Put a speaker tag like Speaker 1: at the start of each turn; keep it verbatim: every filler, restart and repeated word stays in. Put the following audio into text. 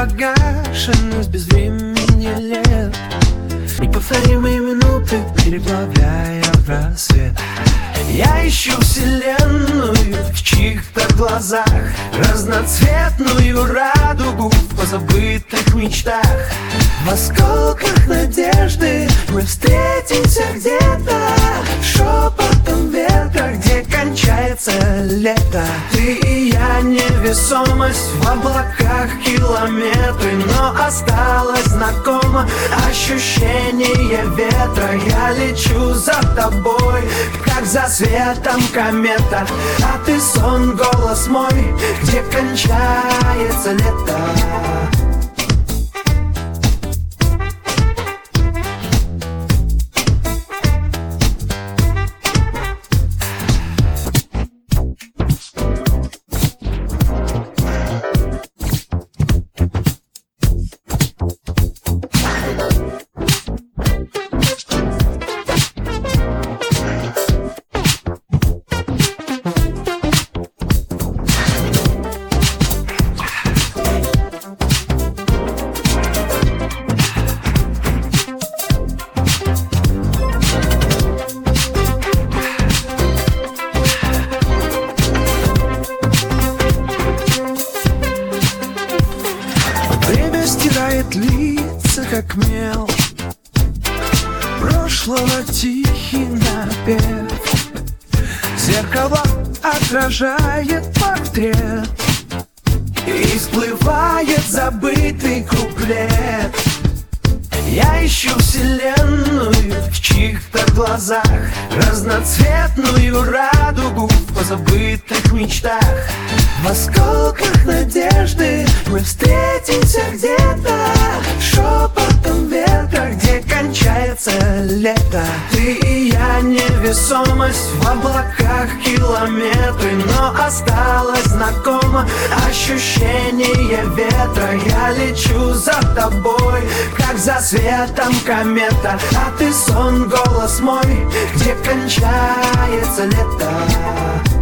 Speaker 1: погашенность без времени лет, неповторимые минуты переплавляя в рассвет. Я ищу вселенную в чьих-то глазах, разноцветную радугу в позабытых мечтах. В осколках надежды мы встретимся где-то, шепотом ветра, где кончается лето. Ты и я невесомость в облаках, километры, но осталось знакомо ощущение ветра. Я лечу за тобой, как за светом комета, а ты сон, голос мой, где кончается лето. Стирает лица, как мел, прошлого тихий напев. Зеркало отражает портрет, и всплывает забытый куплет. Я ищу вселенную в чьих-то глазах, разноцветную радугу в позабытых мечтах. В осколках надежды мы встретимся где-то, шепотом ветра, где кончается лето. Ты и я невесомость в облаках, километры, но осталось знакомо ощущение ветра. Я лечу за тобой, как за светом комета, а ты сон, голос мой, где кончается лето.